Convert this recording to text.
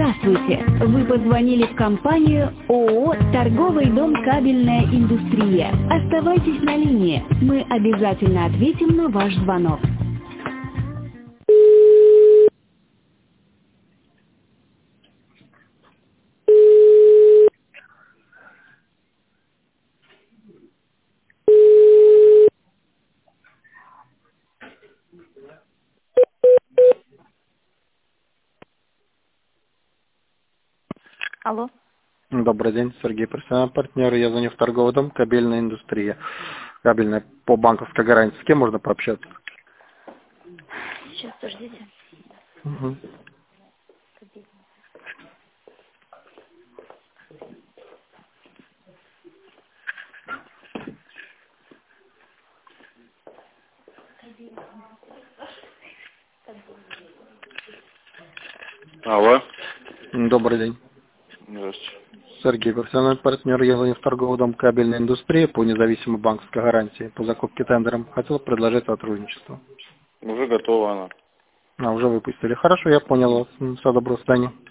Здравствуйте! Вы позвонили в компанию ООО «Торговый дом «Кабельная индустрия». Оставайтесь на линии. Мы обязательно ответим на ваш звонок. Алло. Добрый день, Сергей, профессиональный партнер. Я звоню в торговый дом «Кабельная индустрия». Кабельная по банковской гарантии. С кем можно пообщаться? Сейчас, подождите. Угу. Алло. Добрый день. Здравствуйте. Сергей, профессиональный партнер. Я звоню в торговый дом «Кабельная индустрия» по независимой банковской гарантии по закупке тендером. Хотел предложить сотрудничество. Уже готова она. Уже выпустили. Хорошо, я понял вас. Всего доброго, до свидания.